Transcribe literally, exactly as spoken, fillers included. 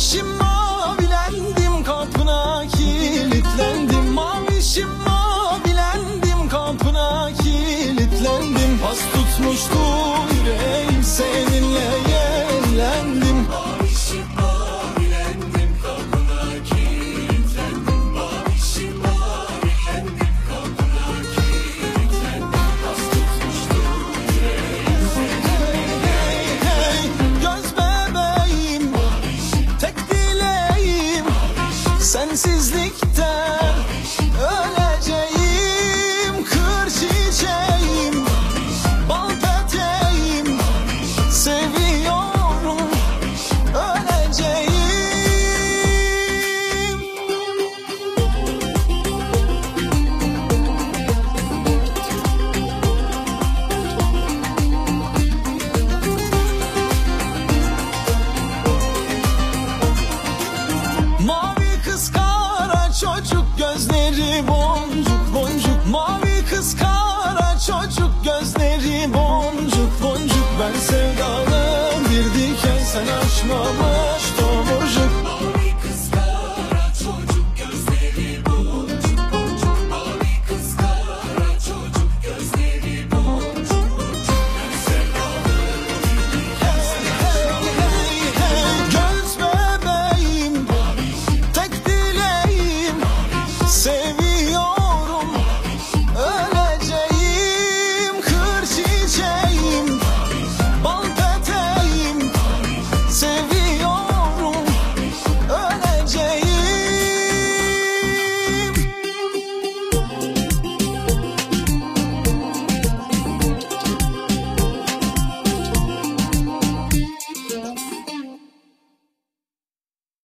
Mavişim mavilendim, kapına kilitlendim. Mavişim mavilendim, kapına kilitlendim. Pas tutmuştu yüreğim, seninle yenilendim. Mavişim mavilendim, kapına kilitlendim. Mavişim mavilendim, kapına kilitlendim. Pas tutmuştu yüreğim, seninle yenilendim. Göz bebeğim, tek dileğim, sensizlikten öleceğim. Kır çiçeğim, bal peteğim, seviyorum, öleceğim. Mavi kız kara çocuk, gözleri boncuk boncuk. Mavi kız kara çocuk, gözleri boncuk boncuk. Ben sevdalı bir diken, sen açma